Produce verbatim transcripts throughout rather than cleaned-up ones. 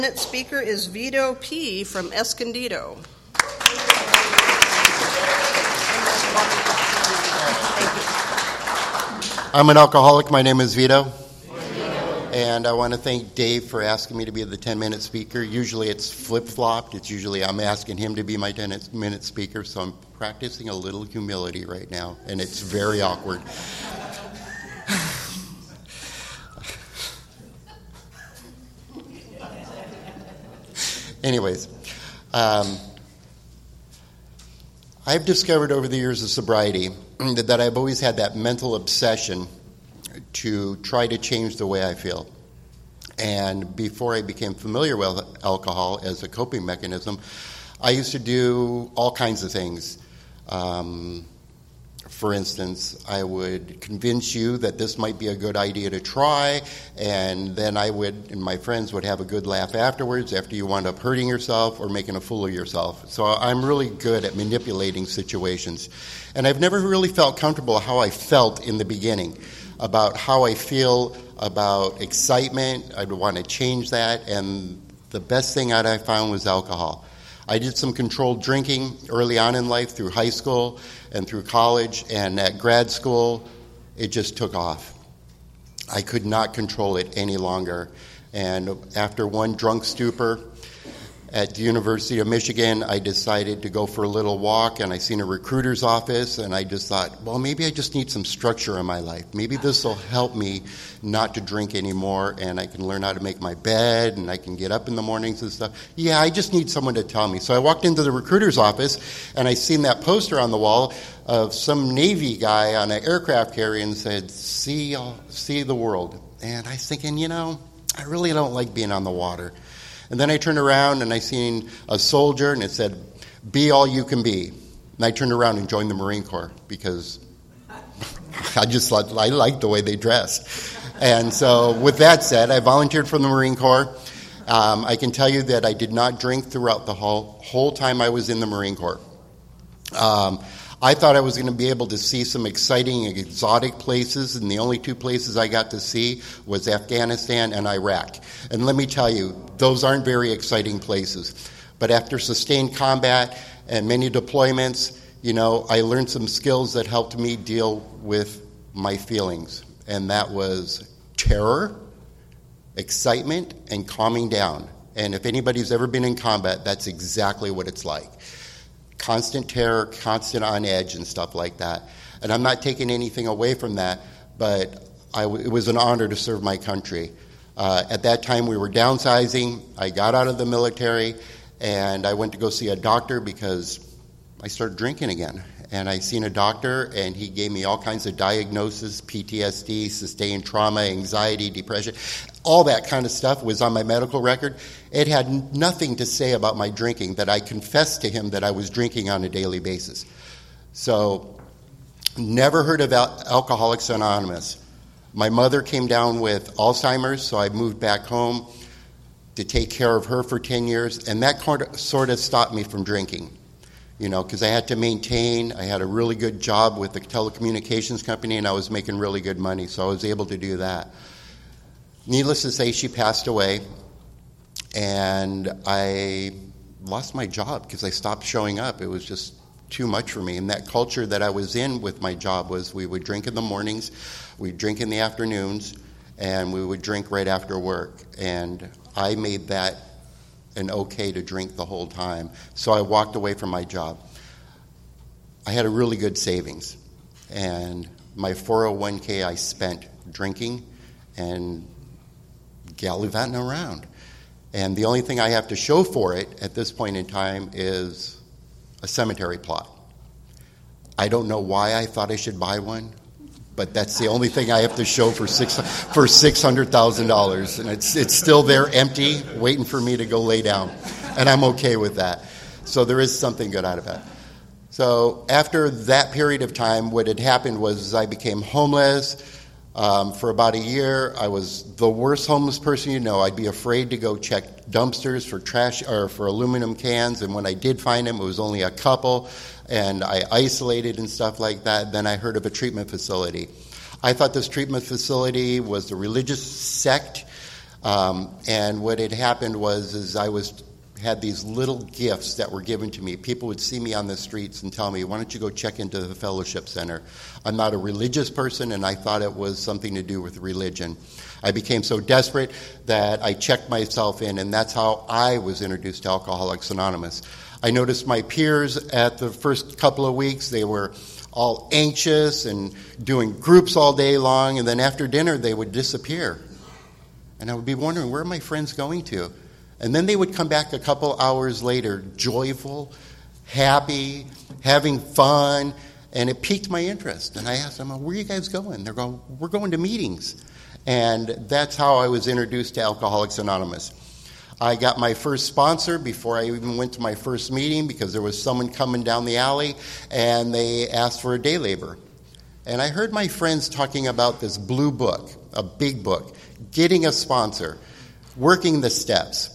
Next speaker is Vito P. from Escondido. I'm an alcoholic. My name is Vito. And I want to thank Dave for asking me to be the ten-minute speaker. Usually it's flip-flopped. It's usually I'm asking him to be my ten-minute speaker, so I'm practicing a little humility right now, and it's very awkward. Anyways, um, I've discovered over the years of sobriety that I've always had that mental obsession to try to change the way I feel. And before I became familiar with alcohol as a coping mechanism, I used to do all kinds of things. Um, for instance, I would convince you that this might be a good idea to try, and then I would, and my friends would have a good laugh afterwards after you wound up hurting yourself or making a fool of yourself. So I'm really good at manipulating situations. And I've never really felt comfortable how I felt in the beginning, about how I feel about excitement. I'd want to change that, and the best thing that I found was alcohol. I did some controlled drinking early on in life through high school and through college, and at grad school, it just took off. I could not control it any longer. And after one drunk stupor at the University of Michigan, I decided to go for a little walk, and I seen a recruiter's office, and I just thought, well, maybe I just need some structure in my life. Maybe this will help me not to drink anymore, and I can learn how to make my bed, and I can get up in the mornings and stuff. Yeah, I just need someone to tell me. So I walked into the recruiter's office, and I seen that poster on the wall of some Navy guy on an aircraft carrier and said, see, see the world. And I was thinking, you know, I really don't like being on the water. And then I turned around and I seen a soldier and it said, be all you can be. And I turned around and joined the Marine Corps because I just liked, I liked the way they dressed. And so with that said, I volunteered for the Marine Corps. Um, I can tell you that I did not drink throughout the whole, whole time I was in the Marine Corps. Um, I thought I was going to be able to see some exciting, exotic places, and the only two places I got to see was Afghanistan and Iraq. And let me tell you, those aren't very exciting places. But after sustained combat and many deployments, you know, I learned some skills that helped me deal with my feelings. And that was terror, excitement, and calming down. And if anybody's ever been in combat, that's exactly what it's like. Constant terror, constant on edge and stuff like that. And I'm not taking anything away from that, but I w- it was an honor to serve my country. Uh, at that time, we were downsizing. I got out of the military, and I went to go see a doctor because I started drinking again. And I seen a doctor, and he gave me all kinds of diagnoses, P T S D, sustained trauma, anxiety, depression. All that kind of stuff was on my medical record. It had nothing to say about my drinking, that I confessed to him that I was drinking on a daily basis. So, never heard of Al- Alcoholics Anonymous. My mother came down with Alzheimer's, so I moved back home to take care of her for ten years, and that sort of stopped me from drinking. You know, because I had to maintain, I had a really good job with the telecommunications company, and I was making really good money, so I was able to do that. Needless to say, she passed away, and I lost my job because I stopped showing up. It was just too much for me, and that culture that I was in with my job was we would drink in the mornings, we'd drink in the afternoons, and we would drink right after work, and I made that and okay to drink the whole time. So I walked away from my job. I had a really good savings, and my four oh one k I spent drinking and gallivanting around. And the only thing I have to show for it at this point in time is a cemetery plot. I don't know why I thought I should buy one, but that's the only thing I have to show for six for six hundred thousand dollars, and it's it's still there, empty, waiting for me to go lay down, and I'm okay with that. So there is something good out of that. So after that period of time, what had happened was I became homeless. Um, for about a year, I was the worst homeless person you know. I'd be afraid to go check dumpsters for trash or for aluminum cans, and when I did find them, it was only a couple, and I isolated and stuff like that. Then I heard of a treatment facility. I thought this treatment facility was a religious sect Um, and what had happened was is I was had these little gifts that were given to me. People would see me on the streets and tell me, why don't you go check into the fellowship center? I'm not a religious person, and I thought it was something to do with religion. I became so desperate that I checked myself in, and that's how I was introduced to Alcoholics Anonymous. I noticed my peers at the first couple of weeks, they were all anxious and doing groups all day long, and then after dinner they would disappear. And I would be wondering, where are my friends going to? And then they would come back a couple hours later, joyful, happy, having fun, and it piqued my interest. And I asked them, where are you guys going? They're going, we're going to meetings. And that's how I was introduced to Alcoholics Anonymous. I got my first sponsor before I even went to my first meeting because there was someone coming down the alley, and they asked for a day labor. And I heard my friends talking about this blue book, a big book, getting a sponsor, working the steps.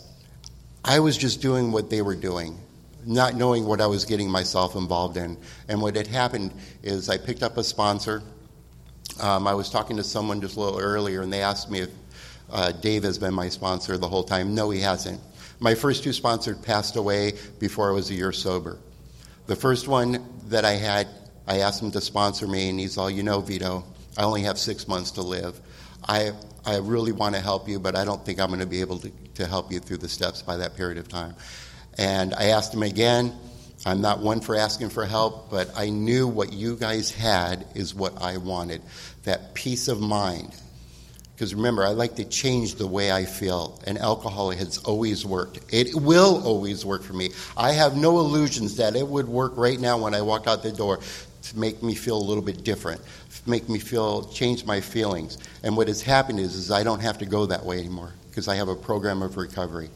I was just doing what they were doing, not knowing what I was getting myself involved in. And what had happened is I picked up a sponsor. Um, I was talking to someone just a little earlier, and they asked me if uh, Dave has been my sponsor the whole time. No, he hasn't. My first two sponsors passed away before I was a year sober. The first one that I had, I asked him to sponsor me, and he's all, you know, Vito, I only have six months to live. I I really want to help you, but I don't think I'm going to be able to, to help you through the steps by that period of time. And I asked him again. I'm not one for asking for help, but I knew what you guys had is what I wanted, that peace of mind. Because remember, I like to change the way I feel, and alcohol has always worked. It will always work for me. I have no illusions that it would work right now when I walk out the door to make me feel a little bit different, make me feel, change my feelings. And what has happened is, is I don't have to go that way anymore because I have a program of recovery.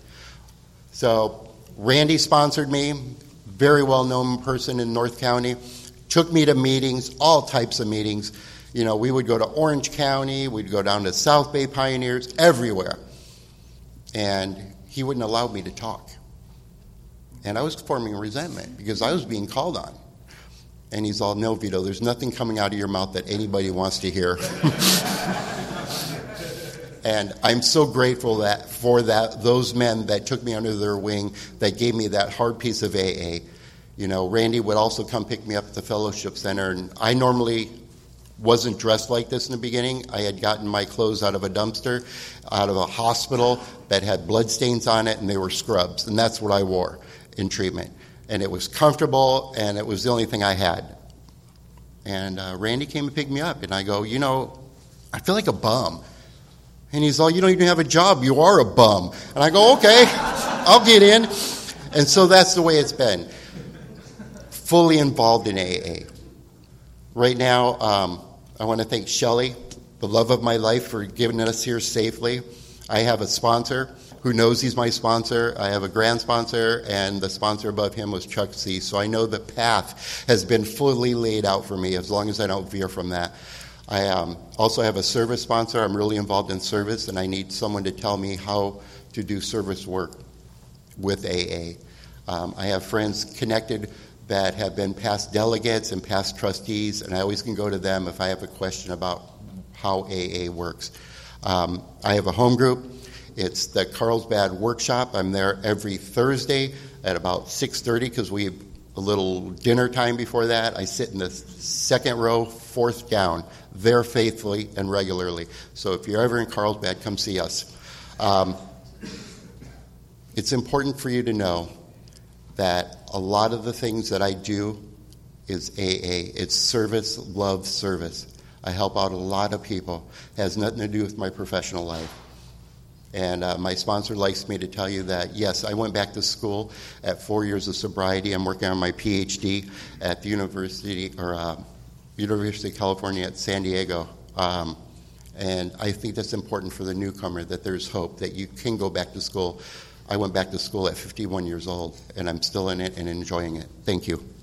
So Randy sponsored me, very well-known person in North County, took me to meetings, all types of meetings. You know, we would go to Orange County, we'd go down to South Bay Pioneers, everywhere. And he wouldn't allow me to talk. And I was forming resentment because I was being called on. And he's all, no, Vito, there's nothing coming out of your mouth that anybody wants to hear. And I'm so grateful that for that those men that took me under their wing, that gave me that hard piece of A A. You know, Randy would also come pick me up at the Fellowship Center, and I normally wasn't dressed like this in the beginning. I had gotten my clothes out of a dumpster, out of a hospital that had bloodstains on it, and they were scrubs, and that's what I wore in treatment. And it was comfortable, and it was the only thing I had. And uh, Randy came and picked me up, and I go, you know, I feel like a bum. And he's all, you don't even have a job, you are a bum. And I go, okay, I'll get in. And so that's the way it's been. Fully involved in A A. Right now, um, I want to thank Shelley, the love of my life, for giving us here safely. I have a sponsor who knows he's my sponsor. I have a grand sponsor, and the sponsor above him was Chuck C. So I know the path has been fully laid out for me as long as I don't veer from that. I um, also have a service sponsor. I'm really involved in service, and I need someone to tell me how to do service work with A A. Um, I have friends connected that have been past delegates and past trustees, and I always can go to them if I have a question about how A A works. Um, I have a home group. It's the Carlsbad Workshop. I'm there every Thursday at about six thirty because we have a little dinner time before that. I sit in the second row, fourth down, there faithfully and regularly. So if you're ever in Carlsbad, come see us. Um, it's important for you to know that a lot of the things that I do is A A. It's service, love, service. I help out a lot of people. It has nothing to do with my professional life. And uh, my sponsor likes me to tell you that, yes, I went back to school at four years of sobriety. I'm working on my P H D at the University or uh, University of California at San Diego. Um, and I think that's important for the newcomer, that there's hope, that you can go back to school. I went back to school at fifty-one years old, and I'm still in it and enjoying it. Thank you.